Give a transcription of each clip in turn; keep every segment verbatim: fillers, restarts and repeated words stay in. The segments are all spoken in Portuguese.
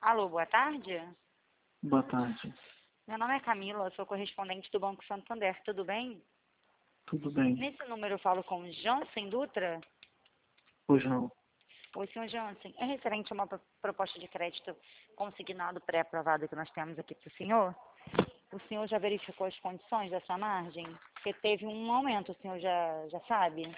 Alô, boa tarde. Boa tarde. Meu nome é Camila, sou correspondente do Banco Santander, tudo bem? Tudo bem? Nesse número eu falo com Jansen Dutra. Pois não. Oi, senhor Jansen. É referente a uma pro- proposta de crédito consignado pré-aprovado que nós temos aqui para o senhor. O senhor já verificou as condições dessa margem? Porque teve um aumento, o senhor já, já sabe?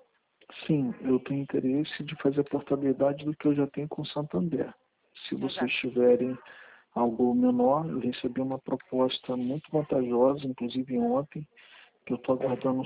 Sim, eu tenho interesse de fazer a portabilidade do que eu já tenho com o Santander. Se O senhor já... vocês tiverem algo menor, eu recebi uma proposta muito vantajosa, inclusive ontem, que eu estou aguardando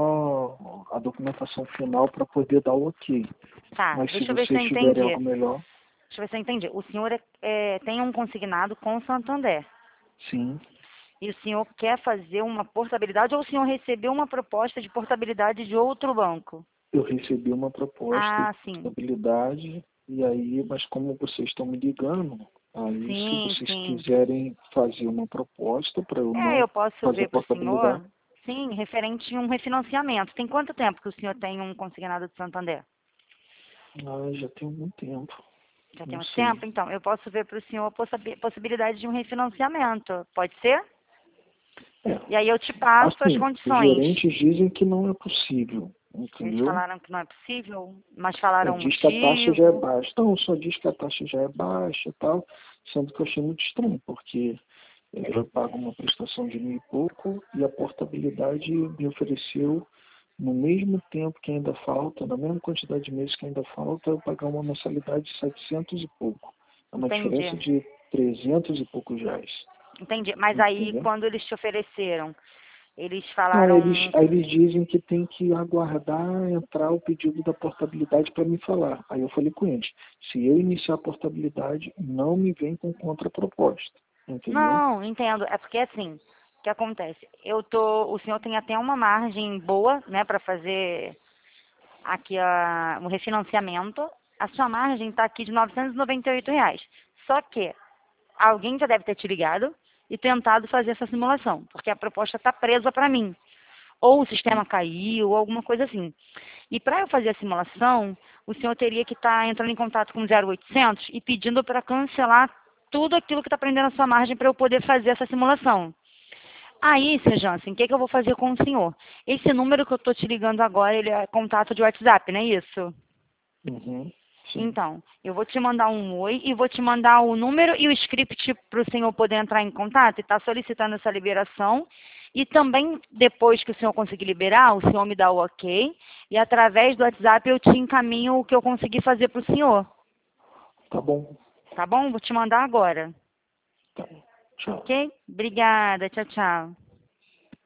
só a documentação final para poder dar o ok. Tá, Mas se deixa eu ver se eu vocês tiverem entendi. algo melhor, Deixa eu ver se eu entendi. O senhor é, é, tem um consignado com o Santander. sim, E o senhor quer fazer uma portabilidade ou o senhor recebeu uma proposta de portabilidade de outro banco? eu recebi uma proposta de Ah, sim. portabilidade, e aí, mas como vocês estão me ligando, aí se Sim, vocês sim. quiserem fazer uma proposta para eu É, não eu posso fazer ver para o portabilidade, senhor. Sim, referente a um refinanciamento. Tem quanto tempo que o senhor tem um consignado de Santander? ah, já tem algum tempo, Já tem não muito sei. tempo? Então, eu posso ver para o senhor a possi- possibilidade de um refinanciamento. Pode ser? É, E aí eu te passo as assim, os condições. gerentes dizem que não é possível, Eles entendeu? falaram que não é possível, mas É, falaram o diz que a taxa já é motivo. baixa. Não, só diz que a taxa já é baixa e tal, sendo que eu achei muito estranho, porque é, eu pago uma prestação de mil e pouco e a portabilidade me ofereceu, no mesmo tempo que ainda falta, na mesma quantidade de meses que ainda falta, eu pagar uma mensalidade de setecentos e pouco. É uma Entendi. diferença de trezentos e poucos reais, Entendi. Mas aí, entendeu? quando eles te ofereceram, eles Não, eles, falaram. aí eles dizem que tem que aguardar entrar o pedido da portabilidade para me falar. Aí eu falei com eles, se eu iniciar a portabilidade, não me vem com contraproposta, entendeu? Não, entendo. É porque assim, o que acontece? Eu tô, o senhor tem até uma margem boa, né, para fazer aqui a, o refinanciamento. A sua margem está aqui de novecentos e noventa e oito reais. Só que alguém já deve ter te ligado e tentado fazer essa simulação, porque a proposta está presa para mim. Ou o sistema caiu, ou alguma coisa assim. E para eu fazer a simulação, o senhor teria que estar entrando em contato com o zero oitocentos e pedindo para cancelar tudo aquilo que está prendendo a sua margem para eu poder fazer essa simulação. Aí, seu Jansen, o que, que eu vou fazer com o senhor? Esse número que eu estou te ligando agora, ele é contato de WhatsApp, não é isso? Uhum, sim, Então, eu vou te mandar um oi e vou te mandar o número e o script para o senhor poder entrar em contato e estar solicitando essa liberação. E também, depois que o senhor conseguir liberar, o senhor me dá o ok. E através do WhatsApp eu te encaminho o que eu consegui fazer para o senhor. tá bom, Tá bom? Vou te mandar agora. tá bom, tchau. Ok? Obrigada. Tchau, tchau.